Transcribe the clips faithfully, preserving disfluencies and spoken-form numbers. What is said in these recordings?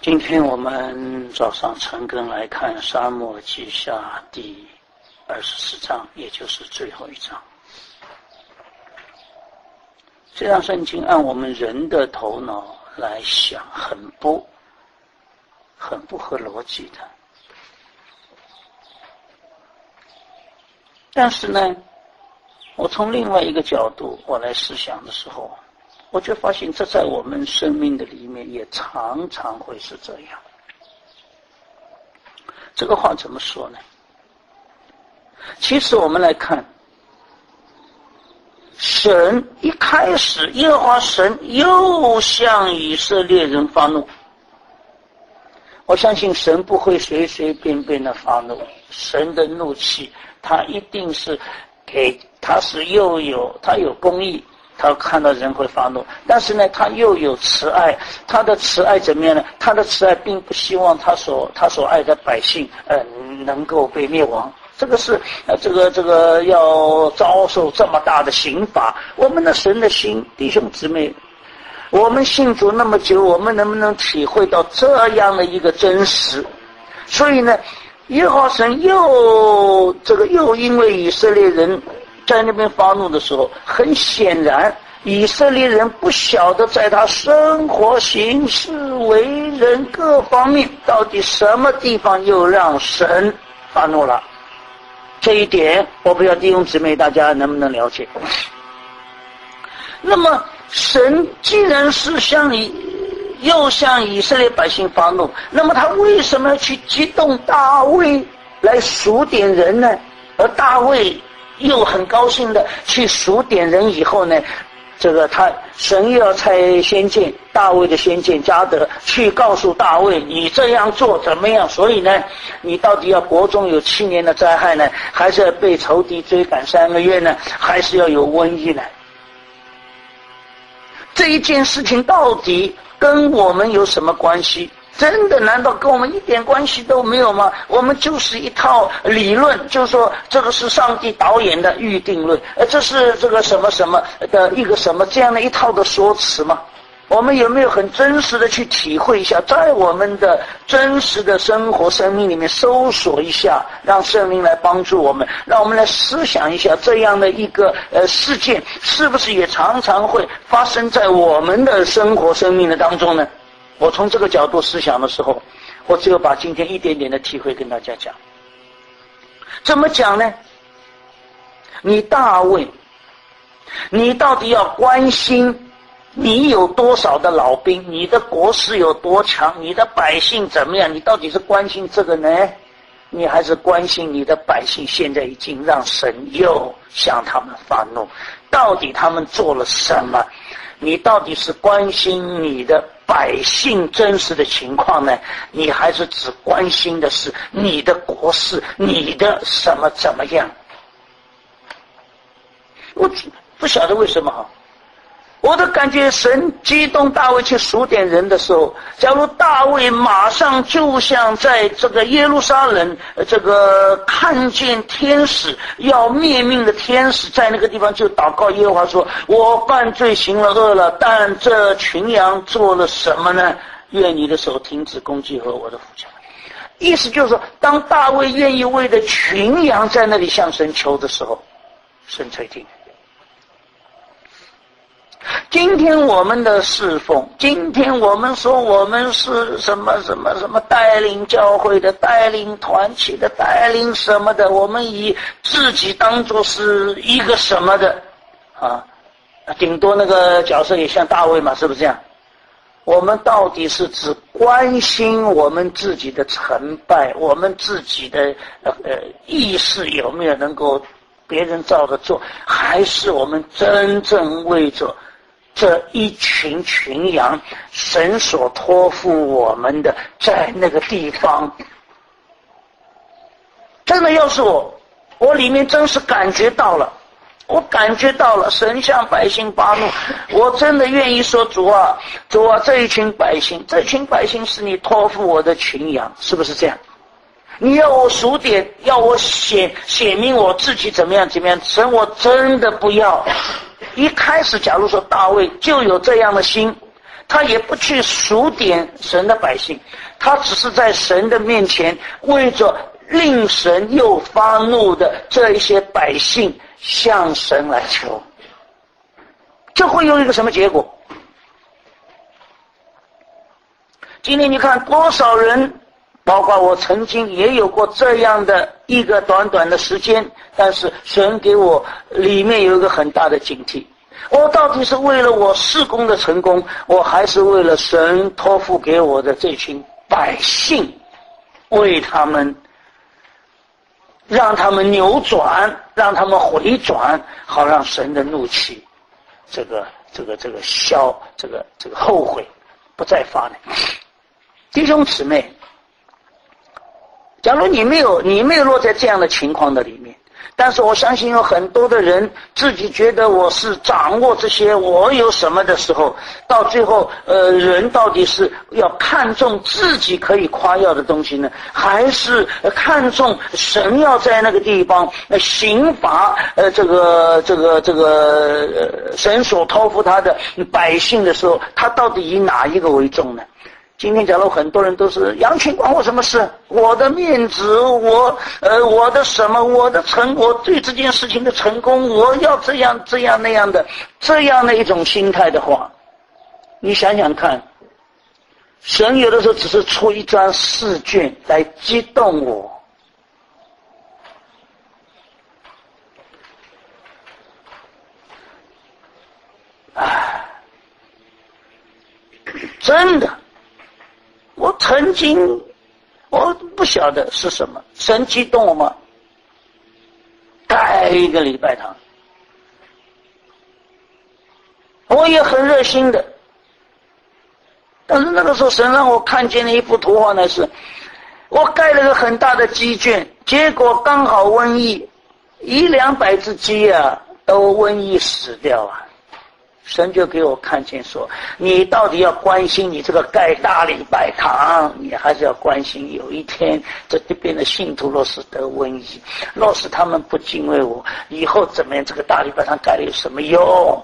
今天我们早上晨更来看沙漠记下第二十四章，也就是最后一章。这张圣经按我们人的头脑来想，很不很不合逻辑的。但是呢，我从另外一个角度我来思想的时候，我就发现这在我们生命的里面也常常会是这样。这个话怎么说呢？其实我们来看，神一开始耶和华神又向以色列人发怒。我相信神不会随随便便的发怒，神的怒气他一定是给他是又有他有公义，他看到人会发怒，但是呢他又有慈爱。他的慈爱怎么样呢？他的慈爱并不希望他所他所爱的百姓呃能够被灭亡，这个是呃这个这个要遭受这么大的刑罚。我们的神的心，弟兄姊妹，我们信主那么久，我们能不能体会到这样的一个真实？所以呢，耶和华神又这个又因为以色列人在那边发怒的时候，很显然以色列人不晓得在他生活行事为人各方面到底什么地方又让神发怒了。这一点我不知道弟兄姊妹大家能不能了解。那么神既然是向以又向以色列百姓发怒，那么他为什么要去激动大卫来数点人呢？而大卫又很高兴的去数点人以后呢，这个他神又要差先见大卫的先见迦得去告诉大卫，你这样做怎么样？所以呢，你到底要国中有七年的灾害呢，还是要被仇敌追赶三个月呢，还是要有瘟疫呢？这一件事情到底跟我们有什么关系？真的难道跟我们一点关系都没有吗？我们就是一套理论，就是说这个是上帝导演的预定论，呃，这是这个什么什么的一个什么这样的一套的说辞吗？我们有没有很真实的去体会一下，在我们的真实的生活生命里面搜索一下，让圣灵来帮助我们，让我们来思想一下，这样的一个呃事件是不是也常常会发生在我们的生活生命的当中呢？我从这个角度思想的时候，我只有把今天一点点的体会跟大家讲。怎么讲呢？你大卫，你到底要关心你有多少的老兵，你的国势有多强，你的百姓怎么样？你到底是关心这个呢，你还是关心你的百姓现在已经让神又向他们发怒？到底他们做了什么？你到底是关心你的百姓真实的情况呢，你还是只关心的是你的国势，你的什么怎么样？我不晓得为什么哈，我的感觉神激动大卫去数点人的时候，假如大卫马上就像在这个耶路撒冷这个看见天使要灭命的天使，在那个地方就祷告耶和华说，我犯罪行了恶了，但这群羊做了什么呢？愿你的手停止攻击和我的父家。意思就是说，当大卫愿意为了群羊在那里向神求的时候，神垂听。今天我们的侍奉，今天我们说我们是什么什么什么带领教会的，带领团体的，带领什么的，我们以自己当作是一个什么的啊，顶多那个角色也像大卫嘛，是不是这样？我们到底是只关心我们自己的成败，我们自己的呃意识有没有能够别人照着做，还是我们真正为着这一群群羊，神所托付我们的，在那个地方，真的要是我，我里面真是感觉到了，我感觉到了神向百姓发怒，我真的愿意说，主啊，主啊，这一群百姓，这群百姓是你托付我的群羊，是不是这样？你要我数点，要我写写明我自己怎么样怎么样，神我真的不要。一开始假如说大卫就有这样的心， 他也不去数点神的百姓，他只是在神的面前为着令神又发怒的这一些百姓向神来求。这会有一个什么结果？今天你看多少人，包括我曾经也有过这样的一个短短的时间，但是神给我里面有一个很大的警惕，我到底是为了我事工的成功，我还是为了神托付给我的这群百姓，为他们让他们扭转，让他们回转，好让神的怒气这个这个这个消这个这个后悔不再发呢？弟兄姊妹，假如你没有你没有落在这样的情况的里面，但是我相信有很多的人自己觉得我是掌握这些，我有什么的时候，到最后呃，人到底是要看重自己可以夸耀的东西呢，还是看重神要在那个地方呃刑罚呃这个这个这个呃神所托付他的百姓的时候，他到底以哪一个为重呢？今天假如很多人都是羊群关我什么事？我的面子，我呃我的什么，我的成，我对这件事情的成功，我要这样这样那样的这样的一种心态的话，你想想看，神有的时候只是出一张试卷来激动我。唉，真的。我曾经我不晓得是什么，神激动我吗？盖一个礼拜堂，我也很热心的，但是那个时候神让我看见了一幅图画呢，是我盖了个很大的鸡圈，结果刚好瘟疫，一两百只鸡啊都瘟疫死掉啊。神就给我看见说，你到底要关心你这个盖大礼拜堂，你还是要关心有一天这边的信徒若是得瘟疫，若是他们不敬畏我，以后怎么样，这个大礼拜堂盖了有什么用？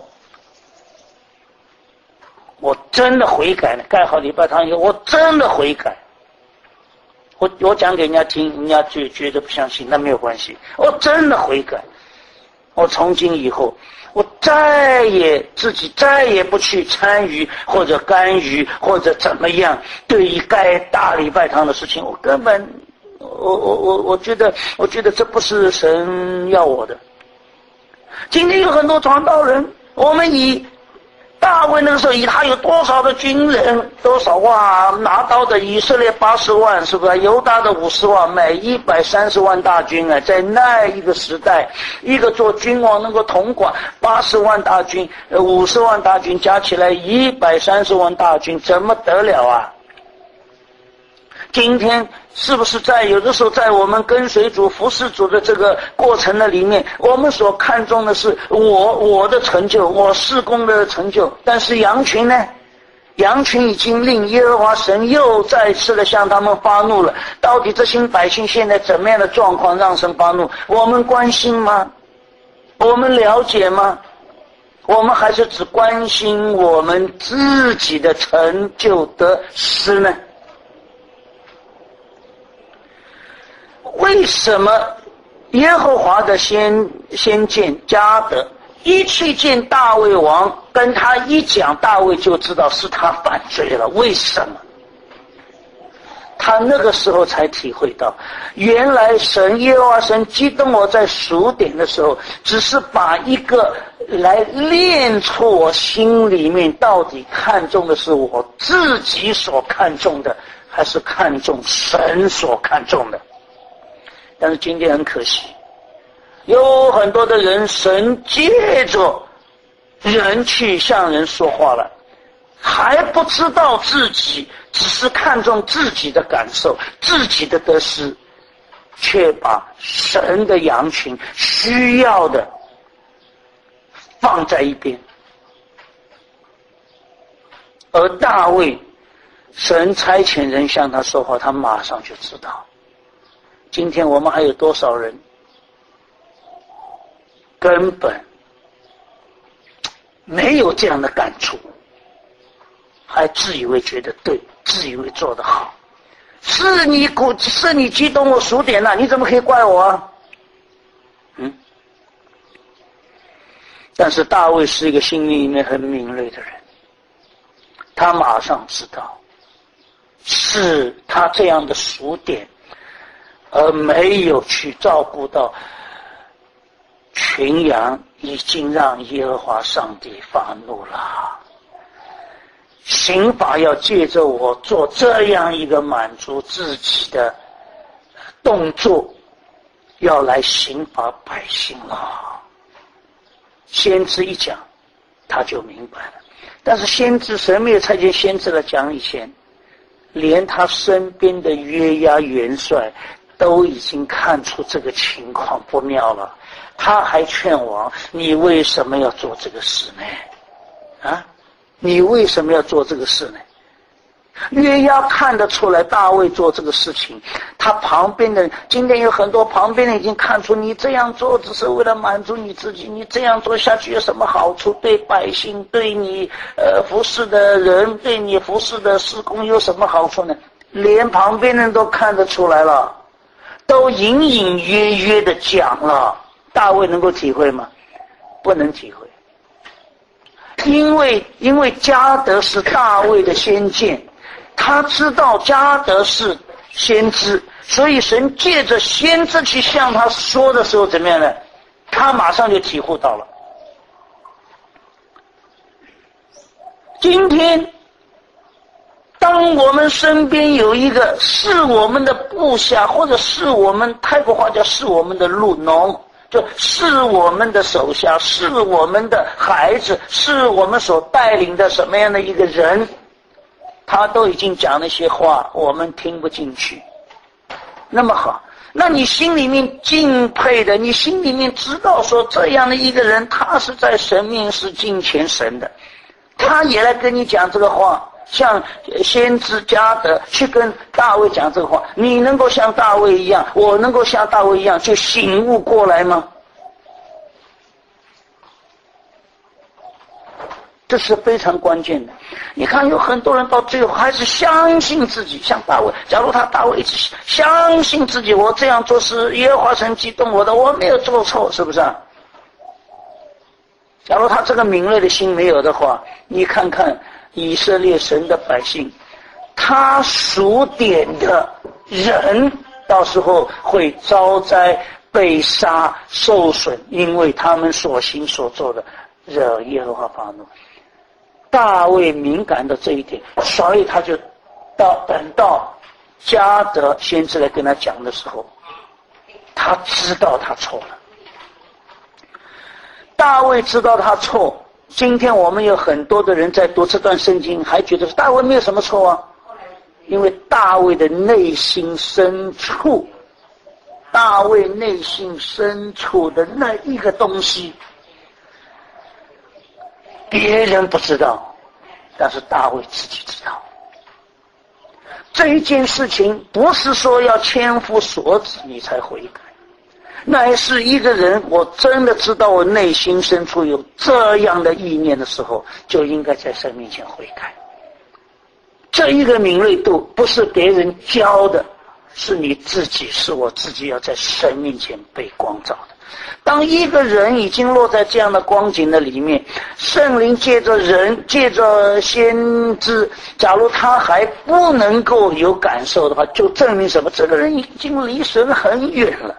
我真的悔改了，盖好礼拜堂以后我真的悔改。我我讲给人家听，人家就觉得不相信，那没有关系，我真的悔改。我从今以后我再也自己再也不去参与或者干预或者怎么样，对于盖大礼拜堂的事情，我根本我我我我觉得我觉得这不是神要我的。今天有很多传道人，我们以大卫那个时候以他有多少的军人，多少哇拿刀的以色列八十万，是不是？犹大的五十万，每一百三十万大军啊，在那一个时代，一个做君王能够统管八十万大军，呃五十万大军加起来一百三十万大军，怎么得了啊？今天是不是在有的时候在我们跟随主服侍主的这个过程的里面，我们所看重的是我我的成就，我事工的成就，但是羊群呢？羊群已经令耶和华神又再次的向他们发怒了。到底这些百姓现在怎么样的状况让神发怒？我们关心吗？我们了解吗？我们还是只关心我们自己的成就得失呢？为什么耶和华的先先见迦得一去见大卫王，跟他一讲，大卫就知道是他犯罪了？为什么？他那个时候才体会到，原来神耶和华神激动我在数点的时候，只是把一个来练出我心里面到底看重的是我自己所看重的，还是看重神所看重的。但是今天很可惜，有很多的人，神借着人去向人说话了，还不知道自己，只是看重自己的感受，自己的得失，却把神的羊群需要的放在一边。而大卫，神差遣人向他说话，他马上就知道。今天我们还有多少人根本没有这样的感触？ 还自以为觉得对，自以为做得好。是你鼓，是你激动我数点了，你怎么可以怪我啊？嗯。但是大卫是一个心里面很敏锐的人，他马上知道是他这样的数点，而没有去照顾到群羊，已经让耶和华上帝发怒了。刑罚要借着我做这样一个满足自己的动作，要来刑罚百姓了。先知一讲，他就明白了。但是先知神没有差遣先知来讲以前，连他身边的约押元帅都已经看出这个情况不妙了。他还劝王：你为什么要做这个事呢？啊？你为什么要做这个事呢？约押看得出来大卫做这个事情，他旁边的今天有很多旁边人已经看出你这样做只是为了满足你自己，你这样做下去有什么好处？对百姓，对你呃服侍的人，对你服侍的事工有什么好处呢？连旁边人都看得出来了，都隐隐约约的讲了。大卫能够体会吗？不能体会。因为因为迦得是大卫的先见，他知道迦得是先知，所以神借着先知去向他说的时候怎么样呢？他马上就体会到了。今天当我们身边有一个是我们的部下，或者是我们泰国话叫是我们的路农，就是我们的手下，是我们的孩子，是我们所带领的什么样的一个人，他都已经讲那些话我们听不进去。那么好，那你心里面敬佩的，你心里面知道说这样的一个人，他是在神面是敬虔神的，他也来跟你讲这个话，像先知迦得去跟大卫讲这个话，你能够像大卫一样，我能够像大卫一样就醒悟过来吗？这是非常关键的。你看有很多人到最后还是相信自己，像大卫，假如他大卫一直相信自己，我这样做是耶和华神激动我的，我没有做错，是不是啊？假如他这个敏锐的心没有的话，你看看以色列神的百姓，他数点的人到时候会遭灾被杀受损，因为他们所行所做的惹耶和华发怒。大卫敏感的这一点，所以他就到等到迦得先知来跟他讲的时候，他知道他错了。大卫知道他错。今天我们有很多的人在读这段圣经，还觉得大卫没有什么错啊，因为大卫的内心深处，大卫内心深处的那一个东西，别人不知道，但是大卫自己知道。这一件事情不是说要千夫所指你才悔改，乃是一个人我真的知道我内心深处有这样的意念的时候，就应该在神面前悔改。这一个敏锐度不是别人教的，是你自己，是我自己要在神面前被光照的。当一个人已经落在这样的光景的里面，圣灵借着人，借着先知，假如他还不能够有感受的话，就证明什么？这个人已经离神很远了，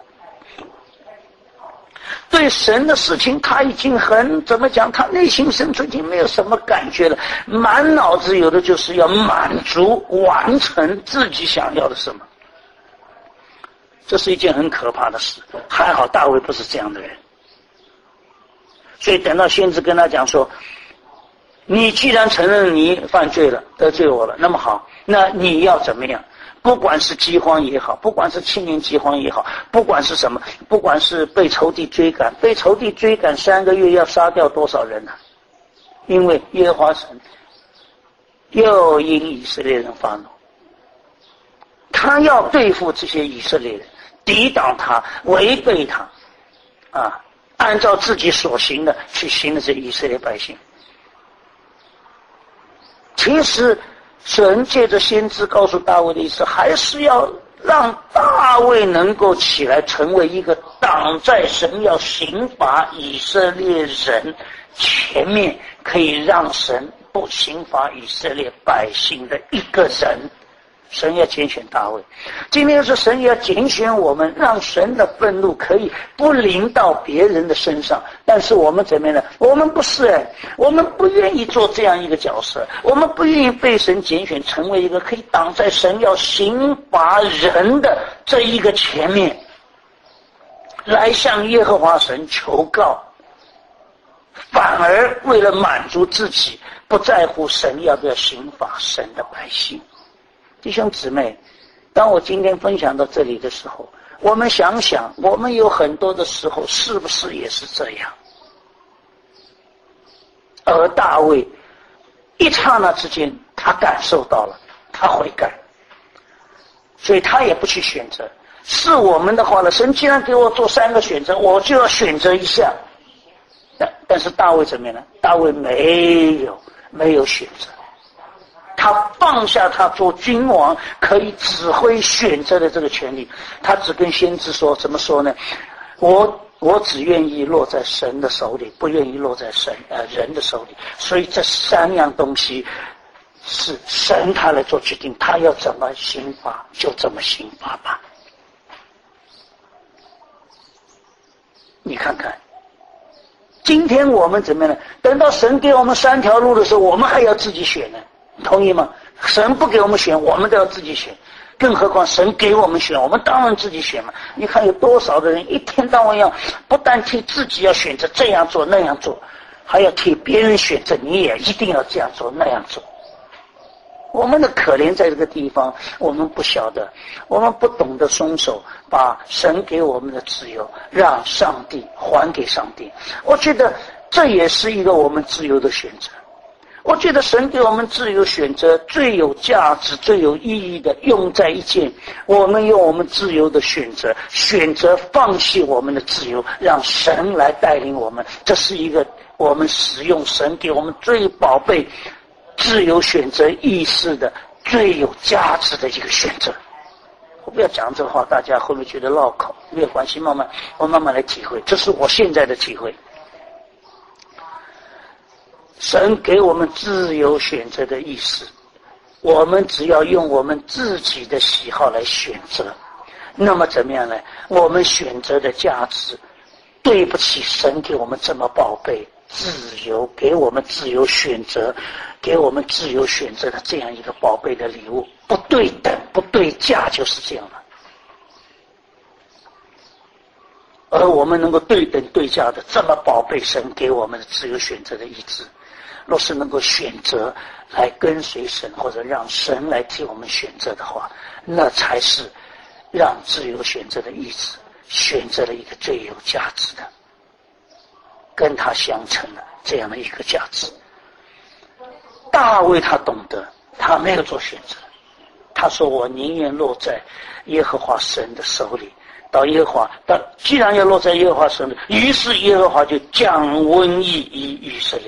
对神的事情他已经很怎么讲，他内心深处已经没有什么感觉了，满脑子有的就是要满足完成自己想要的什么。这是一件很可怕的事。还好大卫不是这样的人，所以等到先知跟他讲说，你既然承认你犯罪了，得罪我了，那么好，那你要怎么样？不管是饥荒也好，不管是七年饥荒也好，不管是什么，不管是被仇敌追赶，被仇敌追赶三个月要杀掉多少人呢、啊？因为耶和华神又因以色列人发怒，他要对付这些以色列人，抵挡他，违背他，啊，按照自己所行的去行的这以色列百姓。 其实神借着先知告诉大卫的意思，还是要让大卫能够起来，成为一个挡在神要刑罚以色列人前面，可以让神不刑罚以色列百姓的一个人。神要拣选大卫，今天是神要拣选我们，让神的愤怒可以不临到别人的身上。但是我们怎么样呢？我们不是哎，我们不愿意做这样一个角色，我们不愿意被神拣选成为一个可以挡在神要刑罚人的这一个前面，来向耶和华神求告，反而为了满足自己，不在乎神要不要刑罚神的百姓。弟兄姊妹，当我今天分享到这里的时候，我们想想，我们有很多的时候是不是也是这样？而大卫一刹那之间，他感受到了，他悔改，所以他也不去选择。是我们的话呢，神既然给我做三个选择，我就要选择一项。但但是大卫怎么样呢？大卫没有没有选择。他放下他做君王可以指挥选择的这个权利，他只跟先知说，怎么说呢？我我只愿意落在神的手里，不愿意落在神呃人的手里。所以这三样东西是神他来做决定，他要怎么刑罚就怎么刑罚吧。你看看，今天我们怎么样呢？等到神给我们三条路的时候，我们还要自己选呢。同意吗？神不给我们选，我们都要自己选，更何况神给我们选，我们当然自己选嘛。你看有多少的人一天到晚要不但替自己要选择这样做那样做，还要替别人选择，你也一定要这样做那样做。我们的可怜在这个地方，我们不晓得，我们不懂得松手，把神给我们的自由让上帝还给上帝。我觉得这也是一个我们自由的选择。我觉得神给我们自由选择最有价值最有意义的用在一件，我们用我们自由的选择选择放弃我们的自由，让神来带领我们，这是一个我们使用神给我们最宝贝自由选择意识的最有价值的一个选择。我不要讲这话，大家会不会觉得绕口？没有关系，慢慢我慢慢来体会，这是我现在的体会。神给我们自由选择的意思，我们只要用我们自己的喜好来选择，那么怎么样呢？我们选择的价值对不起神给我们这么宝贝自由，给我们自由选择，给我们自由选择的这样一个宝贝的礼物，不对等不对价，就是这样的。而我们能够对等对价的这么宝贝神给我们的自由选择的意志，若是能够选择来跟随神，或者让神来替我们选择的话，那才是让自由选择的意志选择了一个最有价值的，跟他相称的这样的一个价值。大卫他懂得，他没有做选择，他说我宁愿落在耶和华神的手里，到耶和华，但既然要落在耶和华手里，于是耶和华就降瘟疫于以色列。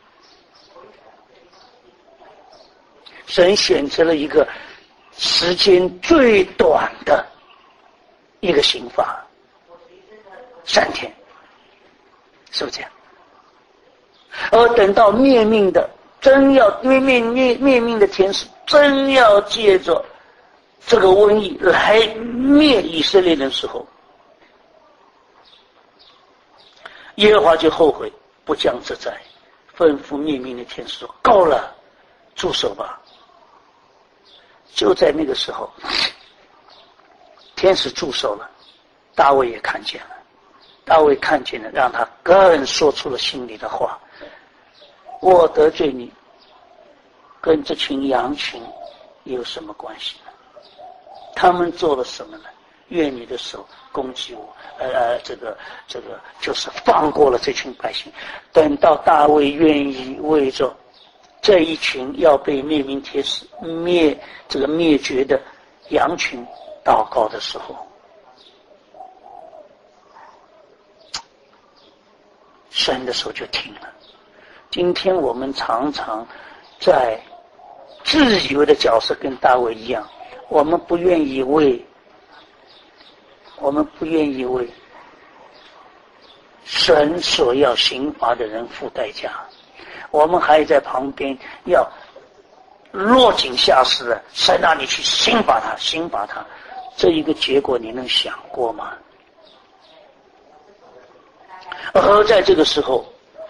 神选择了一个时间最短的一个刑罚，三天，是不是这样？而等到灭命的真要灭灭灭灭命的天使真要借着这个瘟疫来灭以色列的时候，耶和华就后悔，不降这灾，吩咐灭命的天使说：够了，住手吧。就在那个时候，天使住手了，大卫也看见了，大卫看见了，让他更说出了心里的话：我得罪你，跟这群羊群有什么关系呢？他们做了什么呢？愿你的手攻击我，呃呃，这个这个就是放过了这群百姓。等到大卫愿意为着这一群要被灭命天使灭这个灭绝的羊群祷告的时候，神的手就停了。今天我们常常在自以为的角色跟大卫一样，我们不愿意为我们不愿意为神所要刑罚的人付代价，我们还在旁边要落井下石的，神啊，你去刑罚他，刑罚他，这一个结果你能想过吗？而在这个时候，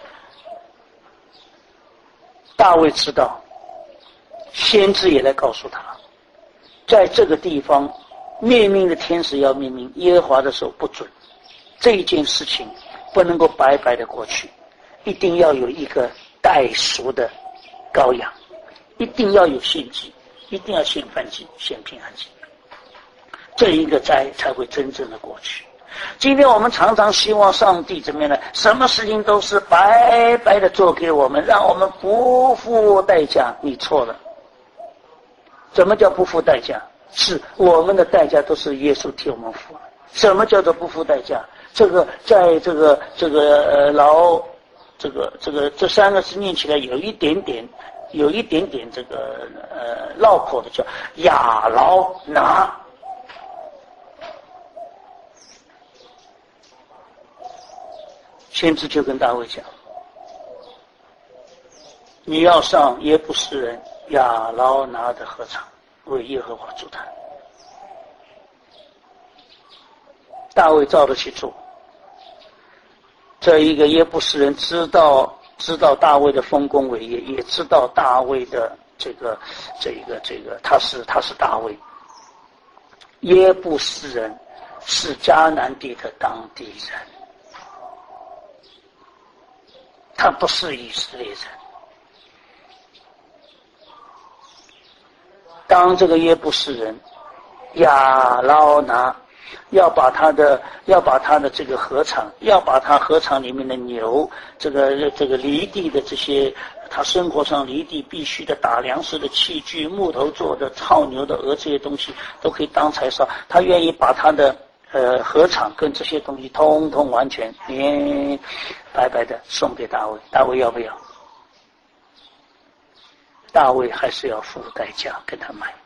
大卫知道，先知也来告诉他，在这个地方灭命的天使要灭命，耶和华的手不准，这一件事情不能够白白的过去，一定要有一个代赎的羔羊，一定要有献祭，一定要献燔祭，献平安祭，这一个灾才会真正的过去。今天我们常常希望上帝怎么样呢？什么事情都是白白的做给我们，让我们不付代价。你错了。什么叫不付代价？是我们的代价都是耶稣替我们付了。什么叫做不付代价？这个在这个这个呃劳这个这个这三个字念起来有一点点有一点点这个呃绕口的，叫亚劳拿。先知就跟大卫讲，你要上耶布斯人亚劳拿的禾场，为耶和华筑坛。大卫照着去做。这一个耶布斯人知道知道大卫的丰功伟业，也知道大卫的这个这个这个他是他是大卫。耶布斯人是迦南地的当地人，他不是以色列人。当这个耶布斯人亚劳拿要把他的要把他的这个禾场，要把他禾场里面的牛，这个这个犁地的这些他生活上犁地必须的打粮食的器具，木头做的操牛的鹅，这些东西都可以当柴烧。他愿意把他的呃禾场跟这些东西通通完全连白白的送给大卫。大卫要不要？大卫还是要付代价跟他买。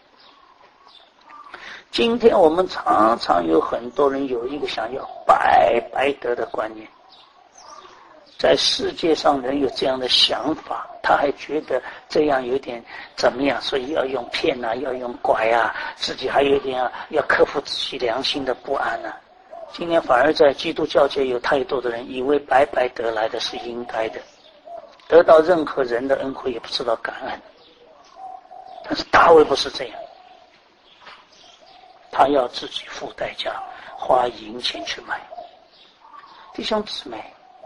今天我们常常有很多人有一个想要白白得的观念，在世界上人有这样的想法，他还觉得这样有点怎么样，所以要用骗啊，要用拐啊，自己还有点啊，要克服自己良心的不安啊。今天反而在基督教界有太多的人以为白白得来的是应该的，得到任何人的恩惠也不知道感恩。但是大卫不是这样，他要自己付代价，花银钱去买。弟兄姊妹，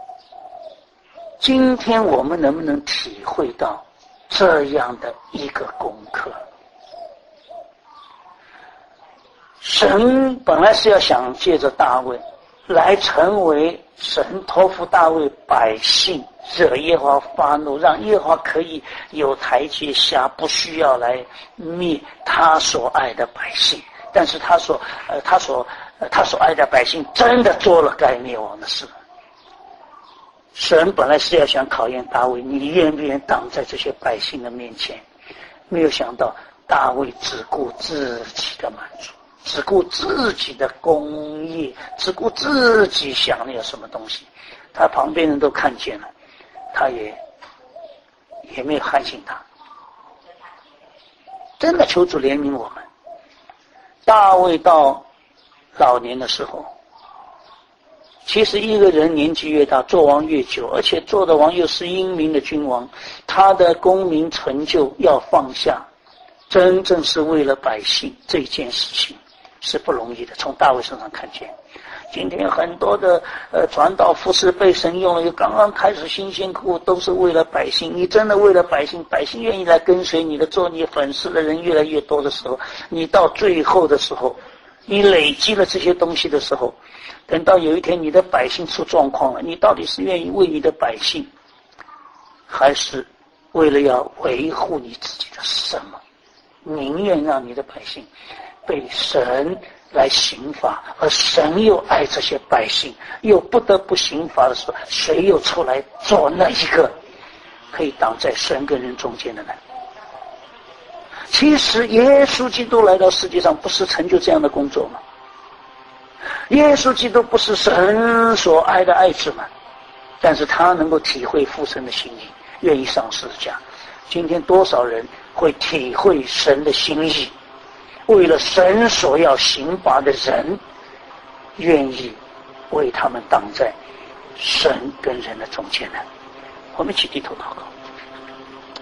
今天我们能不能体会到这样的一个功课？神本来是要想借着大卫来成为神托付大卫百姓，惹耶和华发怒，让耶和华可以有台阶下，不需要来灭他所爱的百姓。但是他所呃他所呃他所爱的百姓真的做了该灭亡的事。神本来是要想考验大卫，你愿不愿意挡在这些百姓的面前？没有想到大卫只顾自己的满足，只顾自己的功业，只顾自己想要什么东西，他旁边人都看见了，他也也没有喊醒他。真的求主怜悯我们。大卫到老年的时候，其实一个人年纪越大，做王越久，而且做的王又是英明的君王，他的功名成就要放下，真正是为了百姓，这件事情是不容易的。从大卫身上看见，今天很多的呃传道服侍被神用了，刚刚开始辛辛苦苦都是为了百姓。你真的为了百姓，百姓愿意来跟随你的，做你粉丝的人越来越多的时候，你到最后的时候，你累积了这些东西的时候，等到有一天你的百姓出状况了，你到底是愿意为你的百姓，还是为了要维护你自己的什么？宁愿让你的百姓被神来刑罚，而神又爱这些百姓，又不得不刑罚的时候，谁又出来做那一个可以挡在神跟人中间的呢？ 其实耶稣基督来到世界上不是成就这样的工作吗？耶稣基督不是神所爱的爱子吗？但是他能够体会父神的心意，愿意上十字架。今天多少人会体会神的心意，为了神所要刑罚的人，愿意为他们挡在神跟人的中间呢？我们一起低头祷告。